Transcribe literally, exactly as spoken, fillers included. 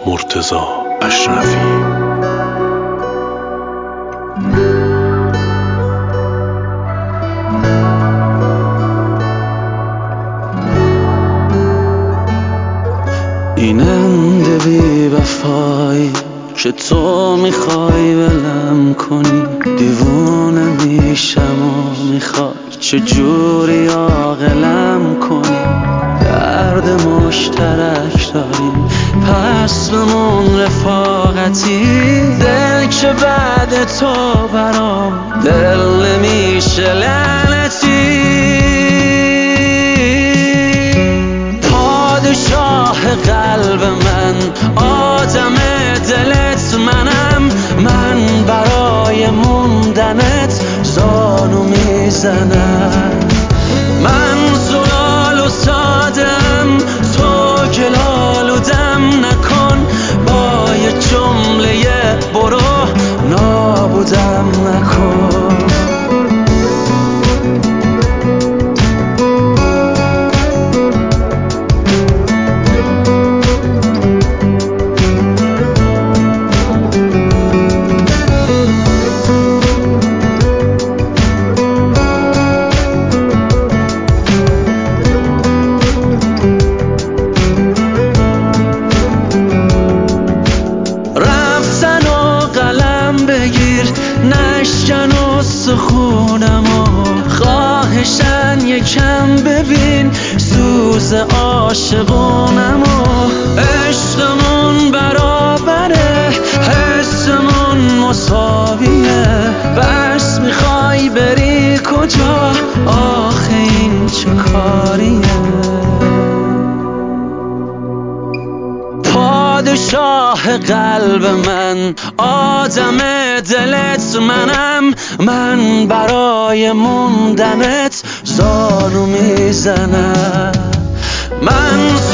مرتضی اشرفی. این انده بی وفایی که تو میخوای ولم کنی، دیوونه میشم و میخوای چجوری عاقلم کنی. درد مشترک داریم پس بمون رفاقتی، دل که بعد تو برام دل نمیشه لعنتی. پادشاه قلب من، آدم دلت منم، من برای موندنت زانو میزنم. من زلال و سادم، تو گلال و دم نکن، با یه جمله برو نابودم نکن. نشکن و سخونمو خواهشن یکم ببین سوز عاشقونمو. عشقمون برابره، حسمون مساویه، بس میخوای بری کجا؟ آخه این چه کاریه؟ پادشاه قلب من، آدم دلت منم، من برای موندنت زانو میزنم. من